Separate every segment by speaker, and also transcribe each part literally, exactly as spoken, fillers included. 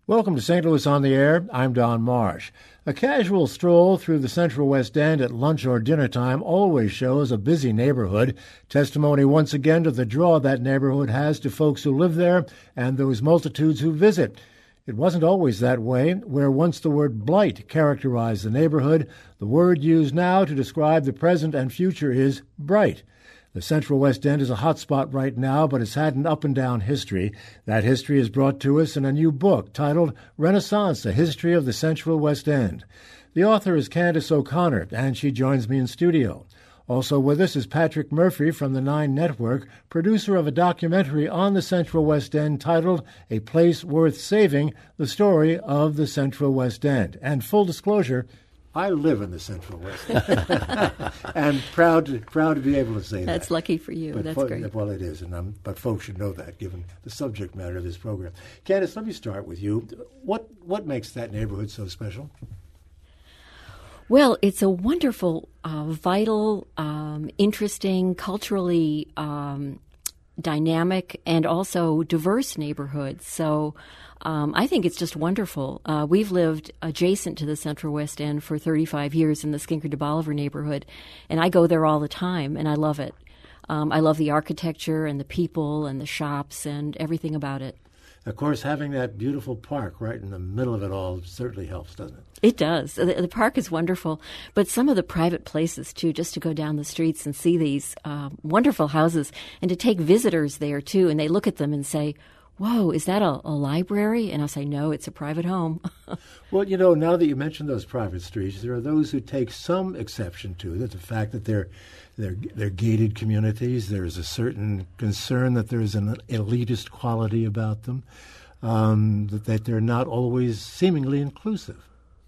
Speaker 1: Welcome to Saint Louis on the Air. I'm Don Marsh. A casual stroll through the Central West End at lunch or dinner time always shows a busy neighborhood. Testimony once again to the draw that neighborhood has to folks who live there and those multitudes who visit. It wasn't always that way. Where once the word blight characterized the neighborhood, the word used now to describe the present and future is bright. The Central West End is a hot spot right now, but it's had an up-and-down history. That history is brought to us in a new book titled Renaissance, A History of the Central West End. The author is Candace O'Connor, and she joins me in studio. Also with us is Patrick Murphy from the Nine Network, producer of a documentary on the Central West End titled A Place Worth Saving, the story of the Central West End. And full disclosure, I live in the Central West End, and proud to, proud to be able to say
Speaker 2: That's
Speaker 1: that.
Speaker 2: That's lucky for you.
Speaker 1: But
Speaker 2: That's
Speaker 1: fo-
Speaker 2: great.
Speaker 1: Well, it is, and um, but folks should know that, given the subject matter of this program. Candace, let me start with you. What what makes that neighborhood so special?
Speaker 2: Well, it's a wonderful, uh, vital, um, interesting, culturally um, dynamic, and also diverse neighborhood. So um, I think it's just wonderful. Uh, we've lived adjacent to the Central West End for thirty-five years in the Skinker de Bolivar neighborhood, and I go there all the time, and I love it. Um, I love the architecture and the people and the shops and everything about it.
Speaker 1: Of course, having that beautiful park right in the middle of it all certainly helps, doesn't it?
Speaker 2: It does. The, the park is wonderful, but some of the private places, too, just to go down the streets and see these uh, wonderful houses and to take visitors there, too, and they look at them and say, whoa, is that a, a library? And I'll say, no, it's a private home.
Speaker 1: Well, you know, now that you mention those private streets, there are those who take some exception to that, the fact that they're, they're, they're gated communities. There's a certain concern that there's an elitist quality about them, um, that, that they're not always seemingly inclusive.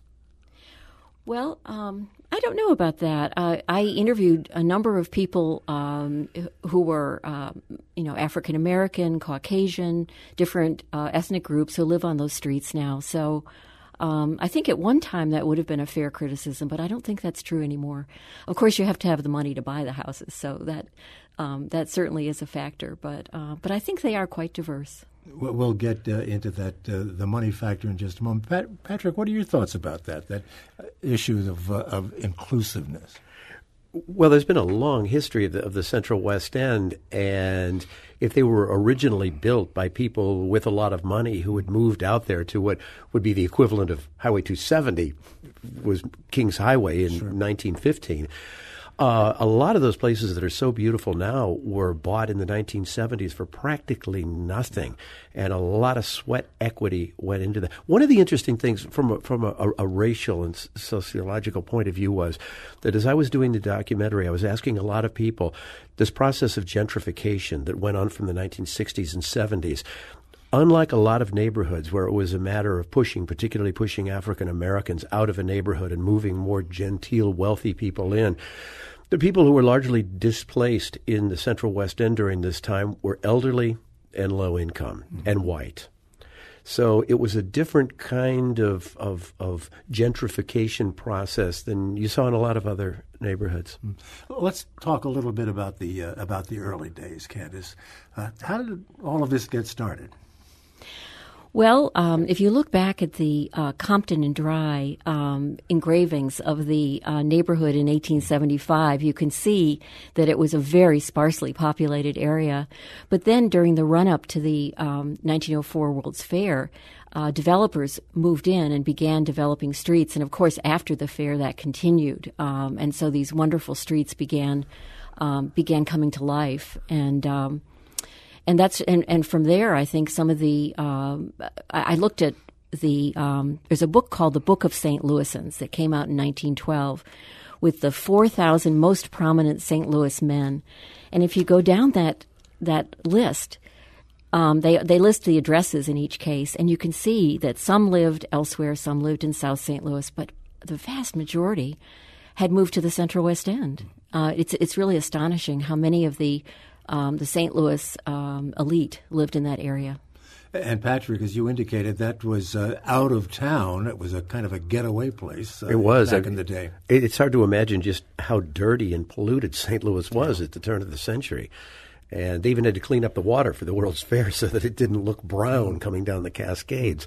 Speaker 2: Well, um, I don't know about that. Uh, I interviewed a number of people um, who were, uh, you know, African American, Caucasian, different uh, ethnic groups who live on those streets now. So um, I think at one time that would have been a fair criticism, but I don't think that's true anymore. Of course, you have to have the money to buy the houses, so that um, that certainly is a factor. But uh, but I think they are quite diverse.
Speaker 1: We'll get uh, into that, uh, the money factor in just a moment. Pat- Patrick, what are your thoughts about that, that issue of, uh, of inclusiveness?
Speaker 3: Well, there's been a long history of the, of the Central West End, and if they were originally built by people with a lot of money who had moved out there to what would be the equivalent of Highway two seventy, was Kings Highway in sure. nineteen fifteen, Uh, a lot of those places that are so beautiful now were bought in the nineteen seventies for practically nothing, and a lot of sweat equity went into that. One of the interesting things from a, from a, a racial and sociological point of view was that as I was doing the documentary, I was asking a lot of people this process of gentrification that went on from the nineteen sixties and seventies. Unlike a lot of neighborhoods where it was a matter of pushing, particularly pushing African Americans out of a neighborhood and moving more genteel, wealthy people in, the people who were largely displaced in the Central West End during this time were elderly and low income mm-hmm. and white. So it was a different kind of, of of gentrification process than you saw in a lot of other neighborhoods.
Speaker 1: Let's talk a little bit about the uh, about the early days, Candace. Uh, how did all of this get started?
Speaker 2: Well, um, if you look back at the uh, Compton and Dry um, engravings of the uh, neighborhood in eighteen seventy-five, you can see that it was a very sparsely populated area. But then during the run-up to the um, nineteen oh four World's Fair, uh, developers moved in and began developing streets. And, of course, after the fair, that continued. Um, and so these wonderful streets began um, began coming to life. And um And that's and, and from there, I think some of the um, I, I looked at the um, there's a book called The Book of Saint Louisans that came out in nineteen twelve with the four thousand most prominent Saint Louis men, and if you go down that that list, um, they they list the addresses in each case, and you can see that some lived elsewhere, some lived in South Saint Louis, but the vast majority had moved to the Central West End. Uh, it's it's really astonishing how many of the Um, the Saint Louis um, elite lived in that area.
Speaker 1: And Patrick, as you indicated, that was uh, out of town. It was a kind of a getaway place. Uh,
Speaker 3: it was
Speaker 1: back
Speaker 3: I,
Speaker 1: in the day.
Speaker 3: It, it's hard to imagine just how dirty and polluted Saint Louis was yeah. at the turn of the century. And they even had to clean up the water for the World's Fair so that it didn't look brown coming down the Cascades.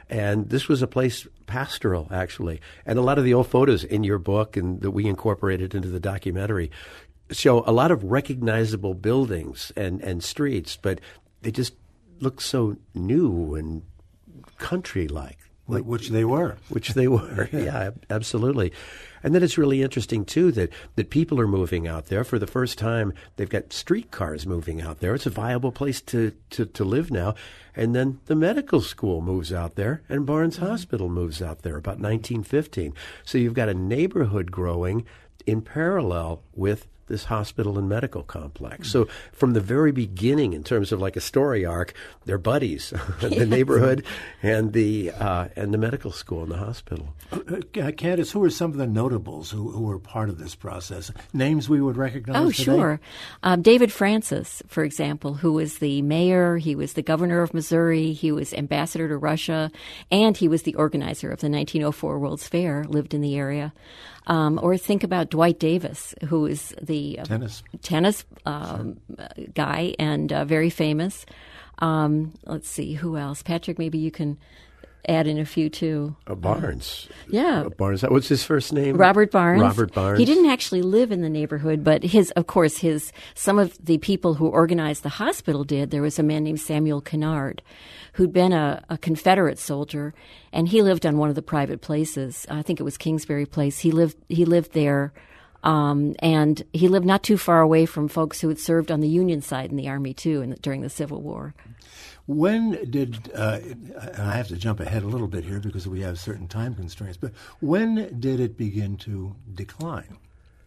Speaker 3: And this was a place pastoral, actually. And a lot of the old photos in your book and that we incorporated into the documentary show a lot of recognizable buildings and, and streets, but they just look so new and country-like.
Speaker 1: Like, which they were.
Speaker 3: Which they were, yeah, absolutely. And then it's really interesting, too, that, that people are moving out there. For the first time, they've got streetcars moving out there. It's a viable place to, to, to live now. And then the medical school moves out there, and Barnes mm-hmm. Hospital moves out there about nineteen fifteen. So you've got a neighborhood growing in parallel with this hospital and medical complex. So from the very beginning, in terms of like a story arc, they're buddies, the yes. neighborhood and the uh, and the medical school and the hospital.
Speaker 1: Uh, Candace, who are some of the notables who, who were part of this process? Names we would recognize
Speaker 2: Oh,
Speaker 1: today?
Speaker 2: sure. Um, David Francis, for example, who was the mayor, he was the governor of Missouri, he was ambassador to Russia, and he was the organizer of the nineteen oh four World's Fair, lived in the area. Um, or think about Dwight Davis, who is the uh,
Speaker 1: tennis
Speaker 2: tennis um, sure. guy and uh, very famous. Um, let's see, who else? Patrick, maybe you can add in a few too.
Speaker 3: Uh, Barnes.
Speaker 2: Uh, yeah.
Speaker 3: Uh, Barnes. What's his first name?
Speaker 2: Robert Barnes.
Speaker 3: Robert Barnes.
Speaker 2: He didn't actually live in the neighborhood, but his, of course, his some of the people who organized the hospital did. There was a man named Samuel Kennard, who'd been a, a Confederate soldier, and he lived on one of the private places. I think it was Kingsbury Place. He lived. He lived there. Um, and he lived not too far away from folks who had served on the Union side in the Army, too, in the, during the Civil War.
Speaker 1: When did, uh, and I have to jump ahead a little bit here because we have certain time constraints, but when did it begin to decline?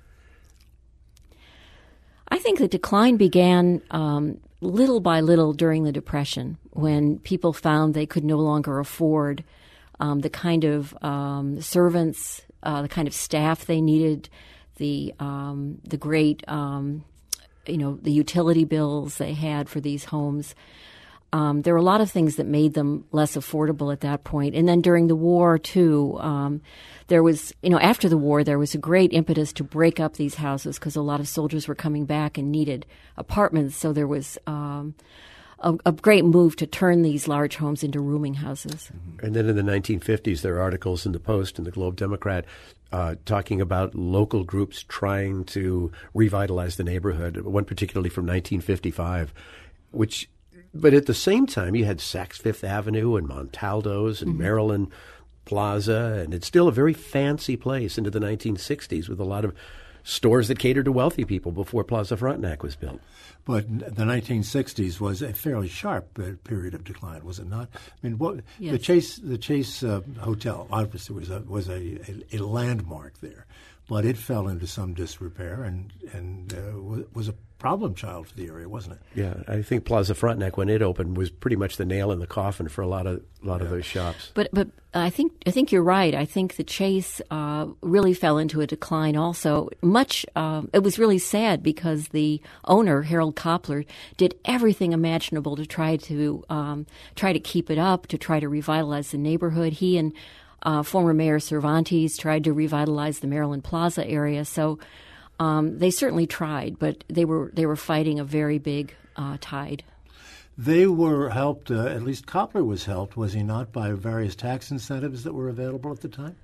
Speaker 2: I think the decline began um, little by little during the Depression, when people found they could no longer afford um, the kind of um, servants, uh, the kind of staff they needed, the um, the great, um, you know, the utility bills they had for these homes. Um, there were a lot of things that made them less affordable at that point. And then during the war, too, um, there was, you know, after the war, there was a great impetus to break up these houses because a lot of soldiers were coming back and needed apartments. So there was um, a, a great move to turn these large homes into rooming houses.
Speaker 3: And then in the nineteen fifties, there are articles in the Post and the Globe Democrat uh, talking about local groups trying to revitalize the neighborhood, one particularly from nineteen fifty-five, which... But at the same time, you had Saks Fifth Avenue and Montaldo's and mm-hmm. Maryland Plaza, and it's still a very fancy place into the nineteen sixties with a lot of stores that catered to wealthy people before Plaza Frontenac was built.
Speaker 1: But the nineteen sixties was a fairly sharp uh, period of decline, was it not? I mean, what,
Speaker 2: yes.
Speaker 1: the Chase the Chase uh, Hotel obviously was a was a, a, a landmark there, but it fell into some disrepair and and uh, was a problem child for the area, wasn't it?
Speaker 3: Yeah, I think Plaza Frontenac, when it opened, was pretty much the nail in the coffin for a lot of a lot yeah. of those shops.
Speaker 2: But but I think I think you're right. I think the Chase uh, really fell into a decline. Also, much uh, it was really sad because the owner Harold Koppler did everything imaginable to try to um, try to keep it up, to try to revitalize the neighborhood. He and uh, former Mayor Cervantes tried to revitalize the Maryland Plaza area. So. Um, they certainly tried, but they were they were fighting a very big uh, tide.
Speaker 1: They were helped, uh, at least Koppler was helped, was he not, by various tax incentives that were available at the time?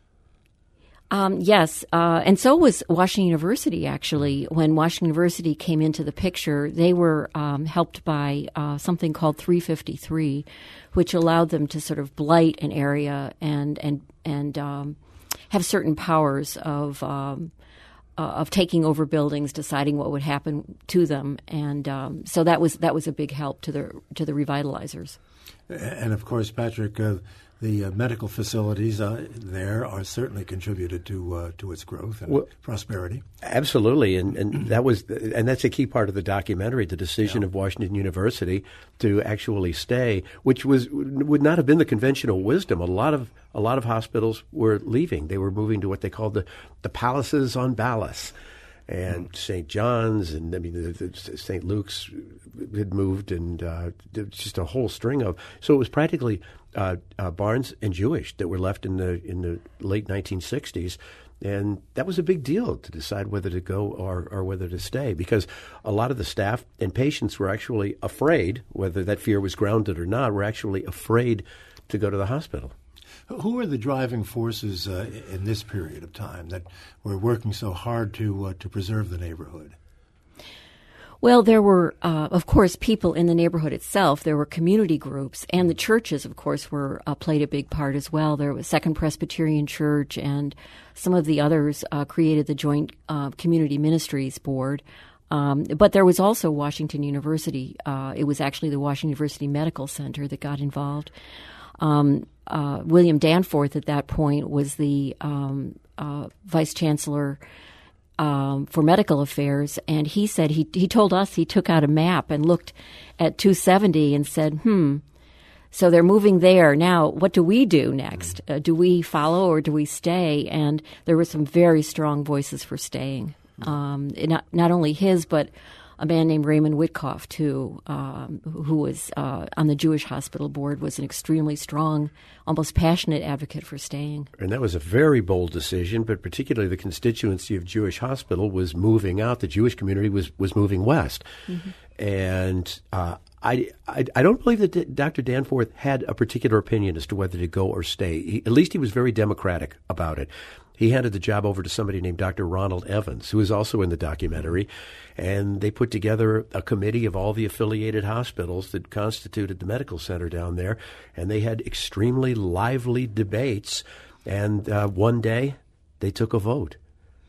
Speaker 2: Um, yes, uh, and so was Washington University, actually. When Washington University came into the picture, they were um, helped by uh, something called three fifty-three, which allowed them to sort of blight an area and, and, and um, have certain powers of... Um, Uh, of taking over buildings, deciding what would happen to them, and um, so that was that was a big help to the to the revitalizers.
Speaker 1: And of course, Patrick, uh, the uh, medical facilities uh, there are certainly contributed to uh, to its growth and well, prosperity.
Speaker 3: Absolutely, and and that was and that's a key part of the documentary, the decision yeah. of Washington University to actually stay, which was would not have been the conventional wisdom. A lot of a lot of hospitals were leaving; they were moving to what they called the the palaces on ballast. And mm. Saint John's and I mean the, the Saint Luke's had moved, and uh, just a whole string of. So it was practically uh, uh, Barnes and Jewish that were left in the in the late nineteen sixties, and that was a big deal to decide whether to go or or whether to stay, because a lot of the staff and patients were actually afraid, whether that fear was grounded or not, were actually afraid to go to the hospital.
Speaker 1: Who are the driving forces uh, in this period of time that were working so hard to uh, to preserve the neighborhood?
Speaker 2: Well, there were, uh, of course, people in the neighborhood itself. There were community groups, and the churches, of course, were uh, played a big part as well. There was Second Presbyterian Church, and some of the others uh, created the Joint uh, Community Ministries Board. Um, but there was also Washington University. Uh, it was actually the Washington University Medical Center that got involved. Um, uh, William Danforth at that point was the um, uh, vice chancellor Um, for medical affairs, and he said he he told us he took out a map and looked at two seventy and said, hmm, so they're moving there. Now, what do we do next? Uh, do we follow or do we stay? And there were some very strong voices for staying. Um, not, not only his, but a man named Raymond Witkoff, too, um, who was uh, on the Jewish Hospital Board, was an extremely strong, almost passionate advocate for staying.
Speaker 3: And that was a very bold decision, but particularly the constituency of Jewish Hospital was moving out. The Jewish community was, was moving west. Mm-hmm. And uh, I, I I don't believe that D- Doctor Danforth had a particular opinion as to whether to go or stay. He, at least he was very democratic about it. He handed the job over to somebody named Doctor Ronald Evans, who is also in the documentary, and they put together a committee of all the affiliated hospitals that constituted the medical center down there, and they had extremely lively debates, and uh, one day they took a vote,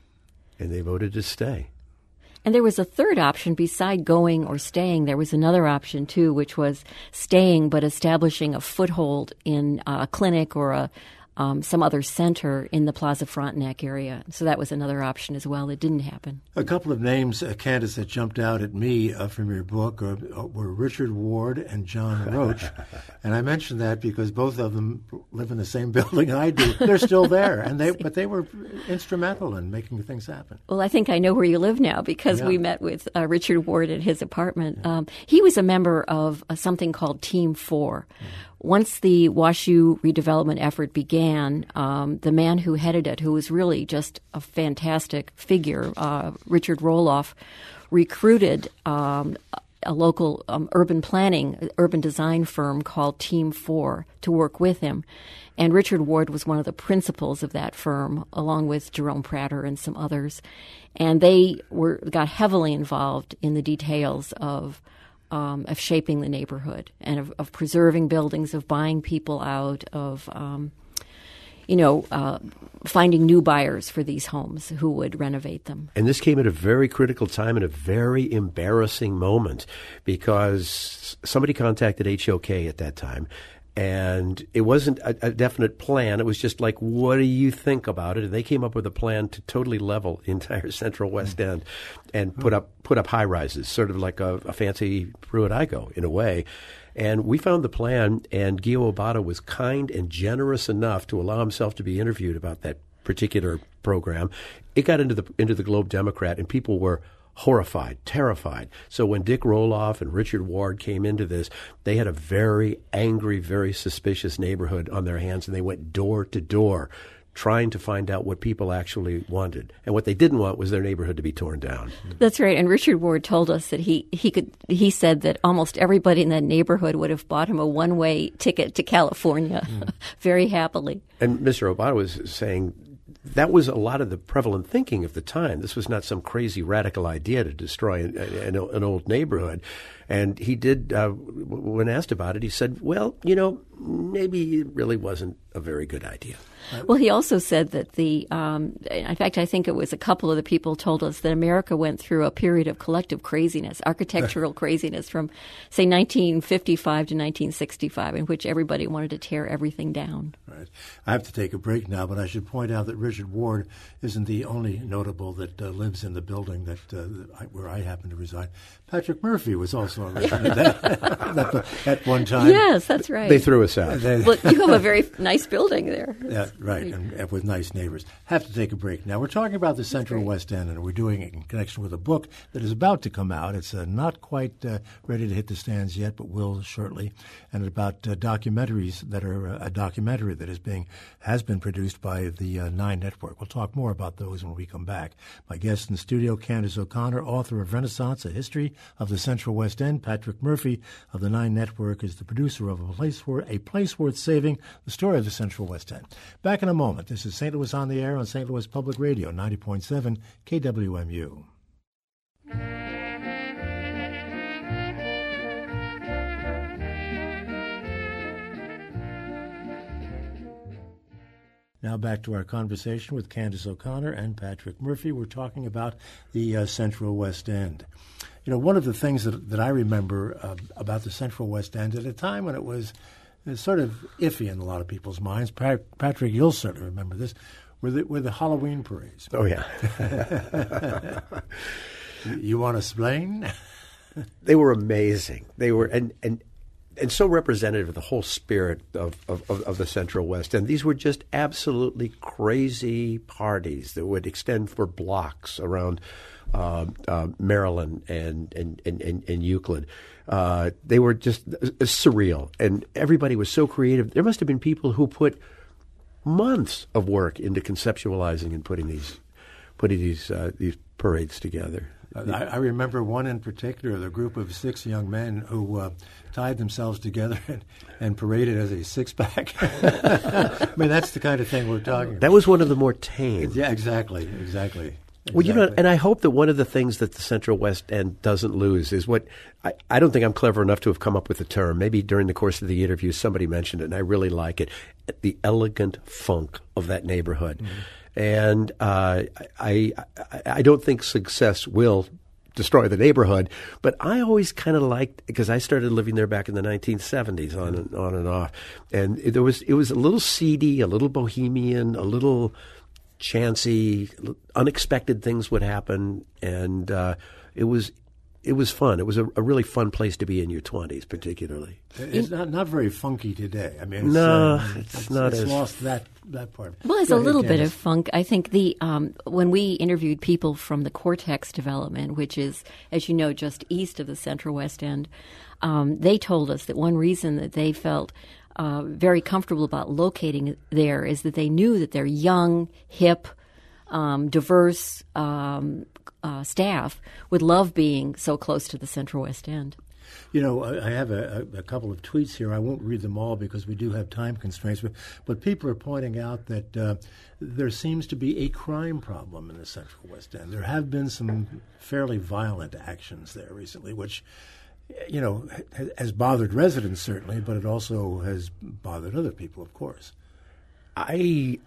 Speaker 3: and they voted to stay.
Speaker 2: And there was a third option beside going or staying. There was another option, too, which was staying but establishing a foothold in a clinic or a Um, some other center in the Plaza Frontenac area. So that was another option as well. It didn't happen.
Speaker 1: A couple of names, uh, Candace, that jumped out at me uh, from your book uh, were Richard Ward and John Roach. And I mentioned that because both of them live in the same building I do. They're still there, and they but they were instrumental in making things happen.
Speaker 2: Well, I think I know where you live now because yeah. we met with uh, Richard Ward at his apartment. Um, he was a member of uh, something called Team Four. Mm-hmm. Once the WashU redevelopment effort began, um, the man who headed it, who was really just a fantastic figure, uh, Richard Roloff, recruited um, a local um, urban planning, urban design firm called Team Four to work with him. And Richard Ward was one of the principals of that firm, along with Jerome Prater and some others. And they were got heavily involved in the details of Um, of shaping the neighborhood and of, of preserving buildings, of buying people out, of, um, you know, uh, finding new buyers for these homes who would renovate them.
Speaker 3: And this came at a very critical time and a very embarrassing moment because somebody contacted H O K at that time. And it wasn't a, a definite plan. It was just like, what do you think about it? And they came up with a plan to totally level the entire Central West End and put up put up high rises, sort of like a, a fancy Pruitt-Igoe in a way. And we found the plan, and Gio Abato was kind and generous enough to allow himself to be interviewed about that particular program. It got into the into the Globe Democrat, and people were horrified, terrified. So when Dick Roloff and Richard Ward came into this, they had a very angry, very suspicious neighborhood on their hands, and they went door to door trying to find out what people actually wanted. And what they didn't want was their neighborhood to be torn down.
Speaker 2: That's right. And Richard Ward told us that he, he could he said that almost everybody in that neighborhood would have bought him a one-way ticket to California mm. very happily.
Speaker 3: And Mister Abato was saying that was a lot of the prevalent thinking of the time. This was not some crazy radical idea to destroy an, an, an old neighborhood. And he did, uh, when asked about it, he said, well, you know, maybe it really wasn't a very good idea.
Speaker 2: Well, he also said that the, um, in fact, I think it was a couple of the people told us that America went through a period of collective craziness, architectural craziness from, say, nineteen fifty-five to nineteen sixty-five, in which everybody wanted to tear everything down.
Speaker 1: Right. I have to take a break now, but I should point out that Richard Ward isn't the only notable that uh, lives in the building that, uh, that I, where I happen to reside. Patrick Murphy was also a resident at, at one time.
Speaker 2: Yes, that's right.
Speaker 3: They threw us out.
Speaker 2: Well, you have a very nice building there.
Speaker 1: Yeah, right, and, and with nice neighbors. Have to take a break. Now, we're talking about the Central West End, and we're doing it in connection with a book that is about to come out. It's uh, not quite uh, ready to hit the stands yet, but will shortly, and about uh, documentaries that are uh, a documentary that is being has been produced by the uh, Nine Network. We'll talk more about those when we come back. My guest in the studio, Candace O'Connor, author of Renaissance, A History of the Central West End. Patrick Murphy of the Nine Network is the producer of A Place, Worth, A Place Worth Saving, the story of the Central West End. Back in a moment. This is Saint Louis on the Air on Saint Louis Public Radio, ninety point seven K W M U. Now back to our conversation with Candace O'Connor and Patrick Murphy. We're talking about the uh, Central West End. You know, one of the things that, that I remember uh, about the Central West End at a time when it was uh, sort of iffy in a lot of people's minds, Pat, Patrick, you'll certainly remember this, were the, were the Halloween parades.
Speaker 3: Oh, yeah.
Speaker 1: you, you want to explain?
Speaker 3: They were amazing. They were, and, and And so representative of the whole spirit of, of, of the Central West. And these were just absolutely crazy parties that would extend for blocks around uh, uh, Maryland and, and, and, and, and Euclid. Uh, they were just uh, surreal. And everybody was so creative. There must have been people who put months of work into conceptualizing and putting these putting these uh, these parades together.
Speaker 1: I, I remember one in particular, the group of six young men who uh, tied themselves together and, and paraded as a six-pack. I mean, that's the kind of thing we're talking about.
Speaker 3: That was one of the more tame.
Speaker 1: Yeah, exactly, exactly.
Speaker 3: Well,
Speaker 1: exactly.
Speaker 3: you know, and I hope that one of the things that the Central West End doesn't lose is what I, I don't think I'm clever enough to have come up with the term. Maybe during the course of the interview somebody mentioned it, and I really like it, the elegant funk of that neighborhood. Mm-hmm. And uh, I, I I don't think success will destroy the neighborhood, but I always kind of liked, because I started living there back in the nineteen seventies on and on and off, and it, there was it was a little seedy, a little bohemian, a little chancy, unexpected things would happen, and uh, it was it was fun. It was a, a really fun place to be in your twenties, particularly.
Speaker 1: It's not not very funky today. I mean, it's,
Speaker 3: no,
Speaker 1: uh,
Speaker 3: it's,
Speaker 1: it's
Speaker 3: not
Speaker 1: it's
Speaker 3: as
Speaker 1: lost that that part.
Speaker 2: Well, there's
Speaker 1: Go
Speaker 2: a
Speaker 1: ahead,
Speaker 2: little bit
Speaker 1: Candace.
Speaker 2: of funk. I think the um, when we interviewed people from the Cortex development, which is, as you know, just east of the Central West End, um, they told us that one reason that they felt uh, very comfortable about locating there is that they knew that their young, hip, um, diverse um, uh, staff would love being so close to the Central West End.
Speaker 1: You know, I have a, a couple of tweets here. I won't read them all because we do have time constraints. But, but people are pointing out that uh, there seems to be a crime problem in the Central West End. There have been some fairly violent actions there recently, which, you know, has bothered residents certainly, but it also has bothered other people, of course.
Speaker 3: I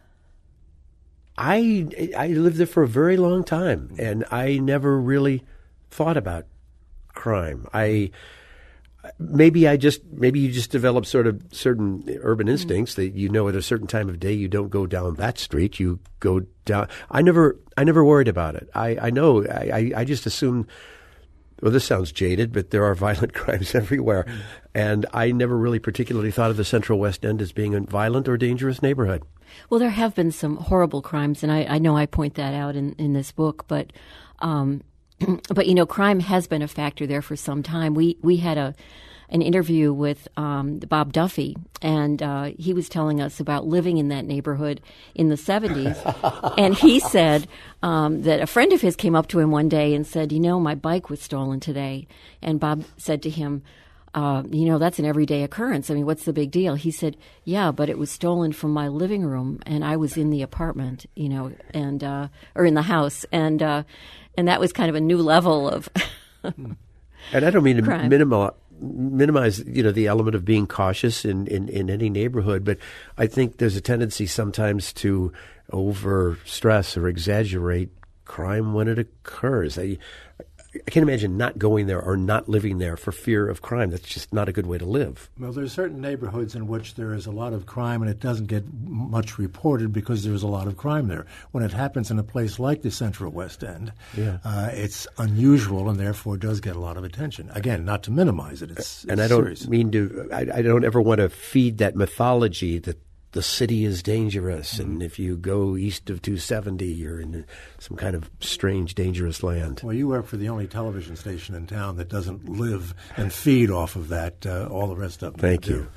Speaker 3: I I lived there for a very long time, and I never really thought about crime. I maybe I just maybe you just develop sort of certain urban instincts that you know at a certain time of day you don't go down that street. You go down. I never I never worried about it. I I know I I just assumed. Well, this sounds jaded, but there are violent crimes everywhere, mm. and I never really particularly thought of the Central West End as being a violent or dangerous neighborhood.
Speaker 2: Well, there have been some horrible crimes, and I, I know I point that out in, in this book, but um, but you know, crime has been a factor there for some time. We we had a an interview with um, Bob Duffy, and uh, he was telling us about living in that neighborhood in the seventies. And he said um, that a friend of his came up to him one day and said, you know, my bike was stolen today. And Bob said to him, uh, you know, that's an everyday occurrence. I mean, what's the big deal? He said, yeah, but it was stolen from my living room, and I was in the apartment, you know, and uh, or in the house. And, uh, and that was kind of a new level of
Speaker 3: And I don't mean to
Speaker 2: crime.
Speaker 3: minimal, minimize, you know, the element of being cautious in, in, in any neighborhood, but I think there's a tendency sometimes to over stress or exaggerate crime when it occurs. I, I can't imagine not going there or not living there for fear of crime. That's just not a good way to live.
Speaker 1: Well, there's certain neighborhoods in which there is a lot of crime and it doesn't get much reported because there's a lot of crime there. When it happens in a place like the Central West End,
Speaker 3: yeah.
Speaker 1: uh, it's unusual and therefore does get a lot of attention. Again, not to minimize it. It's,
Speaker 3: and
Speaker 1: it's
Speaker 3: I don't
Speaker 1: serious.
Speaker 3: mean to, I, I don't ever want to feed that mythology that the city is dangerous, mm-hmm. and if you go east of two seventy, you're in some kind of strange, dangerous land.
Speaker 1: Well, you work for the only television station in town that doesn't live and feed off of that. Uh, all the rest of them
Speaker 3: Thank
Speaker 1: do.
Speaker 3: you.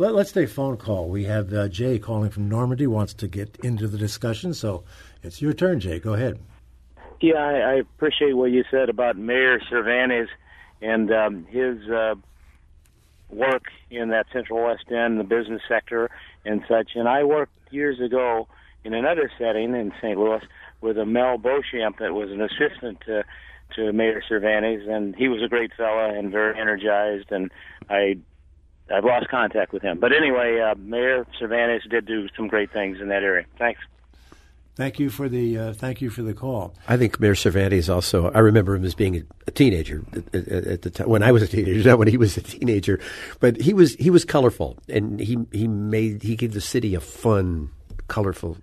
Speaker 1: Let, let's take a phone call. We have uh, Jay calling from Normandy, wants to get into the discussion. So it's your turn, Jay. Go ahead.
Speaker 4: Yeah, I, I appreciate what you said about Mayor Cervantes and um, his uh, work in that Central West End, the business sector and such. And I worked years ago in another setting in Saint Louis with a Mel Beauchamp that was an assistant to, to Mayor Cervantes, and he was a great fella and very energized, and I, I've lost contact with him. But anyway, uh, Mayor Cervantes did do some great things in that area. Thanks.
Speaker 1: Thank you for the uh, thank you for the call.
Speaker 3: I think Mayor Cervantes also. I remember him as being a, a teenager at, at, at the time when I was a teenager, not when he was a teenager. But he was he was colorful, and he he made he gave the city a fun, colorful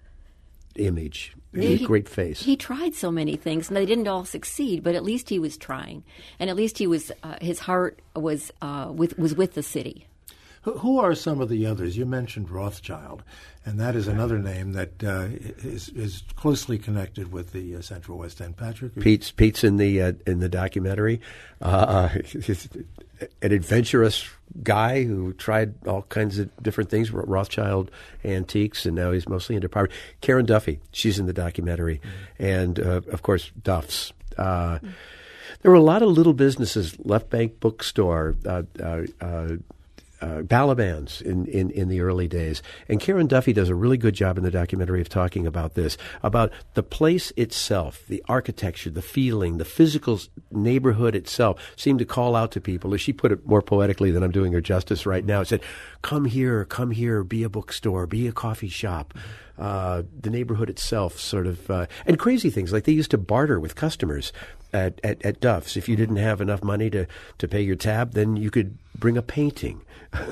Speaker 3: image. He had a great face.
Speaker 2: He tried so many things, and they didn't all succeed. But at least he was trying, and at least he was uh, his heart was uh, with was with the city.
Speaker 1: Who are some of the others? You mentioned Rothschild, and that is another name that uh, is is closely connected with the uh, Central West End. Patrick,
Speaker 3: Pete's Pete's in the uh, in the documentary. Uh, he's an adventurous guy who tried all kinds of different things, Rothschild antiques, and now he's mostly into property. Karen Duffy, she's in the documentary, mm-hmm. and uh, of course Duff's. Uh, mm-hmm. There were a lot of little businesses, Left Bank Bookstore. Uh, uh, uh, Uh, Balabans in, in, in the early days. And Karen Duffy does a really good job in the documentary of talking about this, about the place itself, the architecture, the feeling, the physical neighborhood itself seemed to call out to people, as she put it more poetically than I'm doing her justice right now. It said, come here, come here, be a bookstore, be a coffee shop. Uh, the neighborhood itself sort of, uh, and crazy things, like they used to barter with customers at, at, at Duff's. If you didn't have enough money to, to pay your tab, then you could bring a painting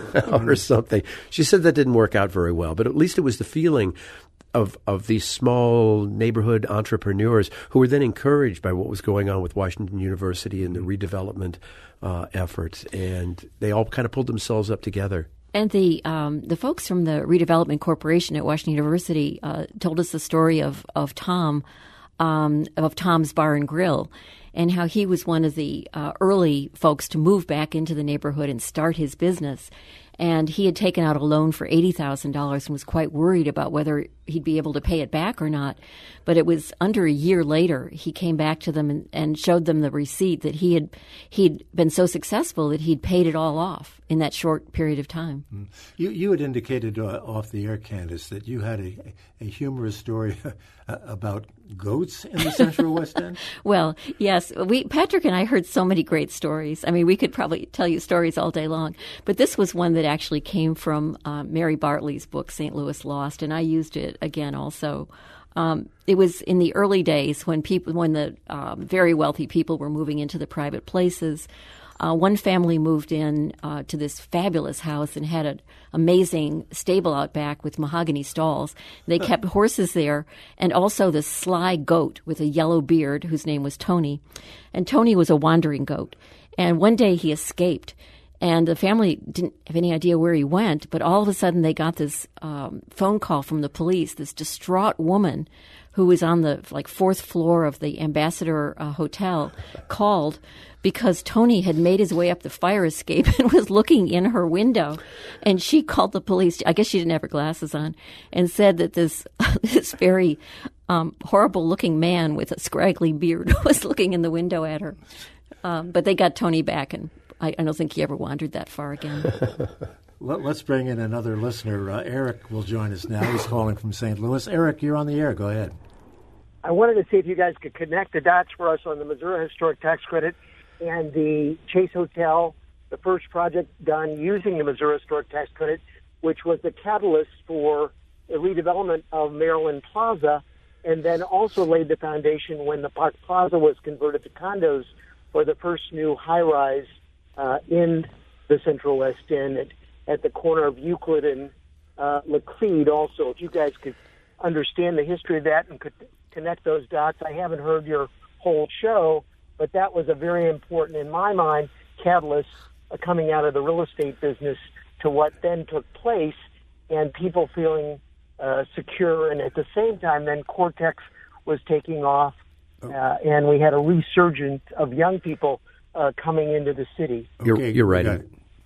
Speaker 3: or something. She said that didn't work out very well, but at least it was the feeling of of these small neighborhood entrepreneurs who were then encouraged by what was going on with Washington University and the redevelopment uh, efforts, and they all kind of pulled themselves up together.
Speaker 2: And the um, the folks from the Redevelopment Corporation at Washington University uh, told us the story of of Tom, um, of Tom's Bar and Grill, and how he was one of the uh, early folks to move back into the neighborhood and start his business. And he had taken out a loan for eighty thousand dollars and was quite worried about whether he'd be able to pay it back or not. But it was under a year later, he came back to them and, and showed them the receipt that he had he'd been so successful that he'd paid it all off in that short period of time.
Speaker 1: Mm. You you had indicated uh, off the air, Candace, that you had a, a humorous story about goats in the Central West End?
Speaker 2: Well, yes. We Patrick and I heard so many great stories. I mean, we could probably tell you stories all day long. But this was one that actually came from uh, Mary Bartley's book, Saint Louis Lost, and I used it again also. Um, it was in the early days when people, when the um, very wealthy people were moving into the private places. Uh, one family moved in uh, to this fabulous house and had an amazing stable out back with mahogany stalls. They kept horses there, and also this sly goat with a yellow beard whose name was Tony. And Tony was a wandering goat. And one day he escaped, and the family didn't have any idea where he went, but all of a sudden they got this um, phone call from the police, this distraught woman who was on the like fourth floor of the Ambassador uh, Hotel called because Tony had made his way up the fire escape and was looking in her window. And she called the police. I guess she didn't have her glasses on, and said that this this very um, horrible-looking man with a scraggly beard was looking in the window at her. Um, but they got Tony back, and I, I don't think he ever wandered that far again.
Speaker 1: Let's bring in another listener. Uh, Eric will join us now. He's calling from Saint Louis. Eric, you're on the air. Go ahead.
Speaker 5: I wanted to see if you guys could connect the dots for us on the Missouri Historic Tax Credit and the Chase Hotel, the first project done using the Missouri Historic Tax Credit, which was the catalyst for the redevelopment of Maryland Plaza, and then also laid the foundation when the Park Plaza was converted to condos for the first new high-rise uh, in the Central West End at, at the corner of Euclid and uh, Laclede also. If you guys could understand the history of that and could connect those dots. I haven't heard your whole show, but that was a very important, in my mind, catalyst uh, coming out of the real estate business to what then took place and people feeling uh, secure. And at the same time, then Cortex was taking off, uh, and we had a resurgence of young people uh, coming into the city.
Speaker 3: You're,
Speaker 1: okay,
Speaker 3: you're right.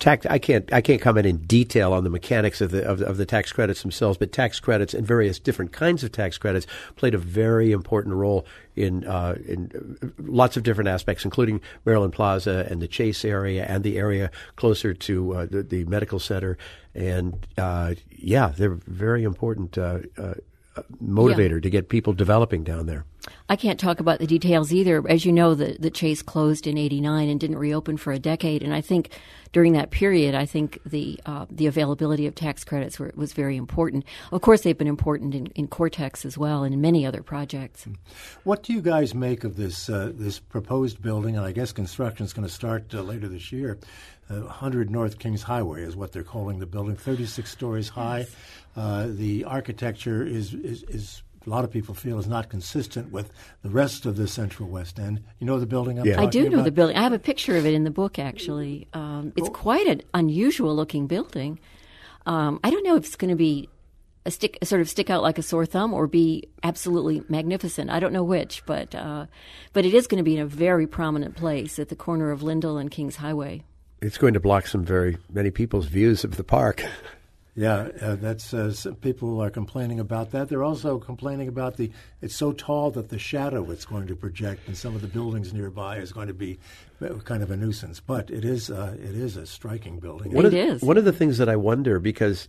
Speaker 3: tax, I can't I can't comment in detail on the mechanics of the, of the of the tax credits themselves, but tax credits and various different kinds of tax credits played a very important role in uh, in lots of different aspects, including Maryland Plaza and the Chase area and the area closer to uh, the, the medical center. And uh, yeah, they're very important uh, uh, motivator yeah. to get people developing down there.
Speaker 2: I can't talk about the details either. As you know, the, the Chase closed in eighty-nine and didn't reopen for a decade. And I think during that period, I think the uh, the availability of tax credits were, was very important. Of course, they've been important in, in Cortex as well and in many other projects.
Speaker 1: What do you guys make of this uh, this proposed building? And I guess construction is going to start uh, later this year. Uh, one hundred North Kings Highway is what they're calling the building, thirty-six stories high. Yes. Uh, the architecture is, is, is a lot of people feel is not consistent with the rest of the Central West End. You know the building I'm
Speaker 3: yeah.
Speaker 1: talking
Speaker 2: I do know
Speaker 1: about?
Speaker 2: the building. I have a picture of it in the book, actually. Um, it's quite an unusual-looking building. Um, I don't know if it's going to be a stick, sort of stick out like a sore thumb, or be absolutely magnificent. I don't know which, but uh, but it is going to be in a very prominent place at the corner of Lindell and Kings Highway.
Speaker 3: It's going to block some very many people's views of the park.
Speaker 1: Yeah, uh, that's uh, some people are complaining about that. They're also complaining about the it's so tall that the shadow it's going to project in some of the buildings nearby is going to be kind of a nuisance. But it is uh, it is a striking building.
Speaker 3: One
Speaker 2: it
Speaker 3: of,
Speaker 2: is.
Speaker 3: One of the things that I wonder, because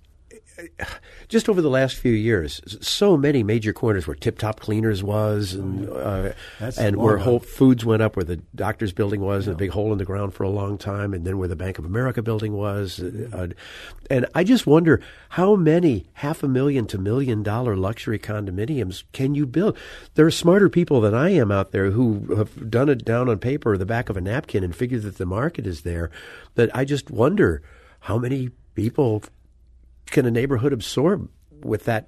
Speaker 3: just over the last few years, so many major corners where Tip Top Cleaners was, and uh, and where Whole Foods went up, where the Doctor's building was, yeah. and a big hole in the ground for a long time, and then where the Bank of America building was. Uh, and I just wonder how many half a million to million dollar luxury condominiums can you build? There are smarter people than I am out there who have done it down on paper or the back of a napkin and figured that the market is there. But I just wonder how many people can a neighborhood absorb with that?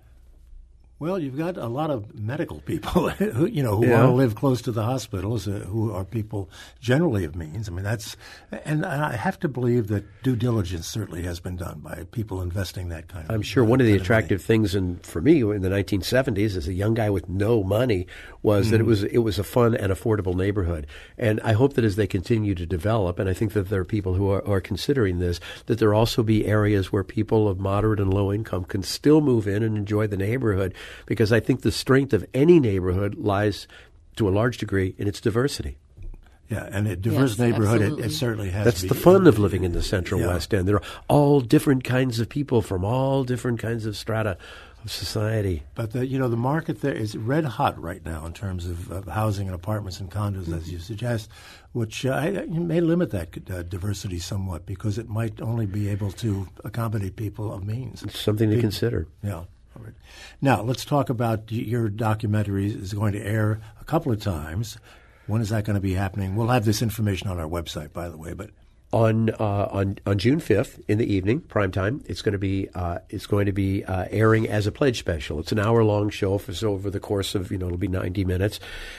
Speaker 1: Well, you've got a lot of medical people, who, you know, who
Speaker 3: yeah.
Speaker 1: want to live close to the hospitals, uh, who are people generally of means. I mean, that's, and I have to believe that due diligence certainly has been done by people investing that kind of.
Speaker 3: I'm sure
Speaker 1: uh,
Speaker 3: one of the
Speaker 1: of
Speaker 3: attractive
Speaker 1: money.
Speaker 3: things, in, for me, in the nineteen seventies, as a young guy with no money, was mm-hmm. that it was it was a fun and affordable neighborhood. And I hope that as they continue to develop, and I think that there are people who are, are considering this, that there also be areas where people of moderate and low income can still move in and enjoy the neighborhood. Because I think the strength of any neighborhood lies, to a large degree, in its diversity.
Speaker 1: Yeah, and a diverse
Speaker 2: yes,
Speaker 1: neighborhood, it, it certainly has
Speaker 3: That's
Speaker 1: to be.
Speaker 3: the fun of living in the Central
Speaker 1: yeah.
Speaker 3: West End. There are all different kinds of people from all different kinds of strata of society.
Speaker 1: But, the, you know, the market there is red hot right now in terms of, of housing and apartments and condos, mm-hmm. as you suggest, which uh, may limit that uh, diversity somewhat because it might only be able to accommodate people of means.
Speaker 3: It's something to
Speaker 1: people,
Speaker 3: consider.
Speaker 1: Yeah. All right. Now, let's talk about your documentary is going to air a couple of times. When is that going to be happening? We'll have this information on our website, by the way. But
Speaker 3: on uh, on on June fifth in the evening, prime time, it's going to be uh, it's going to be uh, airing as a pledge special. It's an hour long show, for, so over the course of you know it'll be ninety minutes,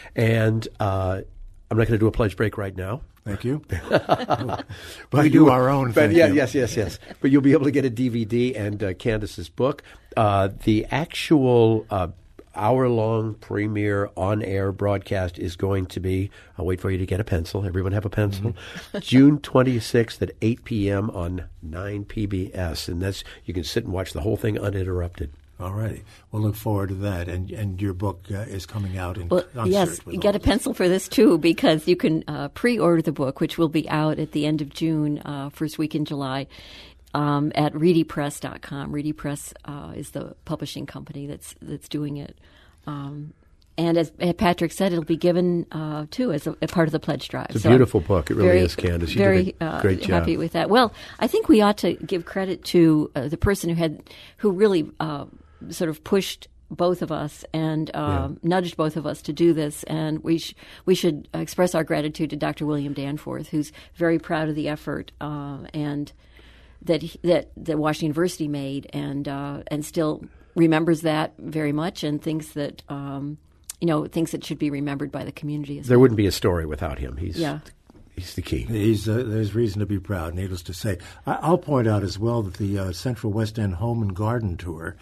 Speaker 3: and uh, I'm not going to do a pledge break right now.
Speaker 1: Thank you.
Speaker 3: But
Speaker 1: we do our own.
Speaker 3: But
Speaker 1: thank
Speaker 3: yeah,
Speaker 1: you.
Speaker 3: yes, yes, yes. But you'll be able to get a D V D and uh, Candace's book. Uh, the actual uh, hour-long premiere on-air broadcast is going to be, I'll wait for you to get a pencil. Everyone have a pencil. Mm-hmm. June twenty-sixth at eight p.m. on nine P B S. And that's you can sit and watch the whole thing uninterrupted.
Speaker 1: All righty. We'll look forward to that. And and your book uh, is coming out in
Speaker 2: well,
Speaker 1: concert.
Speaker 2: Yes, you get a pencil for this, too, because you can uh, pre-order the book, which will be out at the end of June, uh, first week in July, um, at reedy press dot com. Reedy Press uh, is the publishing company that's that's doing it. Um, and as Patrick said, it'll be given, uh, too, as a, a part of the pledge drive.
Speaker 3: It's a
Speaker 2: so
Speaker 3: beautiful book. It really
Speaker 2: very,
Speaker 3: is, Candace. You
Speaker 2: very
Speaker 3: did a great
Speaker 2: uh,
Speaker 3: job.
Speaker 2: happy with that. Well, I think we ought to give credit to uh, the person who had, who really uh, sort of pushed both of us and um, yeah. nudged both of us to do this. And we sh- we should express our gratitude to Doctor William Danforth, who's very proud of the effort uh, and that he, that that Washington University made, and uh, and still remembers that very much, and thinks that um, you know thinks it should be remembered by the community as
Speaker 3: There
Speaker 2: well.
Speaker 3: wouldn't be a story without him. He's
Speaker 2: yeah.
Speaker 3: He's the key.
Speaker 1: He's, uh, there's reason to be proud, needless to say. I, I'll point out as well that the uh, Central West End Home and Garden Tour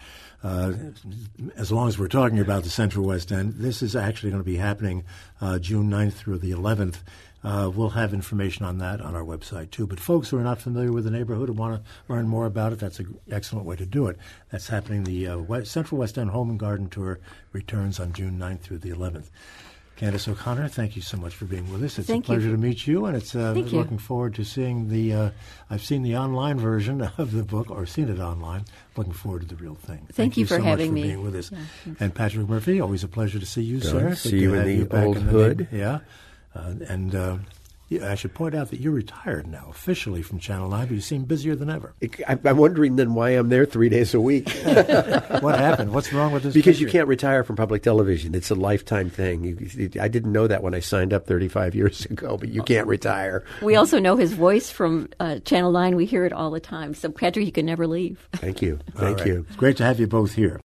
Speaker 1: uh, as long as we're talking about the Central West End, this is actually going to be happening uh, June ninth through the eleventh. Uh, we'll have information on that on our website, too. But folks who are not familiar with the neighborhood and want to learn more about it, that's an excellent way to do it. That's happening. The uh, West, Central West End Home and Garden Tour returns on June ninth through the eleventh. Candace O'Connor, thank you so much for being with us. It's
Speaker 2: thank
Speaker 1: a pleasure
Speaker 2: you.
Speaker 1: to meet you, and it's uh,
Speaker 2: Thank
Speaker 1: looking
Speaker 2: you.
Speaker 1: forward to seeing the. Uh, I've seen the online version of the book, or seen it online. Looking forward to the real thing.
Speaker 2: Thank,
Speaker 1: Thank
Speaker 2: you for
Speaker 1: so
Speaker 2: having
Speaker 1: much for
Speaker 2: me.
Speaker 1: being with us.
Speaker 2: Yeah.
Speaker 1: And Patrick Murphy, always a pleasure to see you,
Speaker 3: Good.
Speaker 1: sir.
Speaker 3: See
Speaker 1: Good
Speaker 3: you
Speaker 1: to
Speaker 3: in
Speaker 1: have
Speaker 3: the
Speaker 1: you back
Speaker 3: old
Speaker 1: in the
Speaker 3: hood.
Speaker 1: Yeah, uh, and. Uh, Yeah, I should point out that you're retired now, officially from Channel nine, but you seem busier than ever.
Speaker 3: I- I'm wondering then why I'm there three days a week.
Speaker 1: What happened? What's wrong with this
Speaker 3: Because you
Speaker 1: picture?
Speaker 3: can't retire from public television. It's a lifetime thing. You, you, I didn't know that when I signed up thirty-five years ago, but you can't retire.
Speaker 2: We also know his voice from uh, Channel nine. We hear it all the time. So, Patrick, you can never leave.
Speaker 3: Thank you.
Speaker 1: All
Speaker 3: Thank
Speaker 1: right.
Speaker 3: you.
Speaker 1: It's great to have you both here.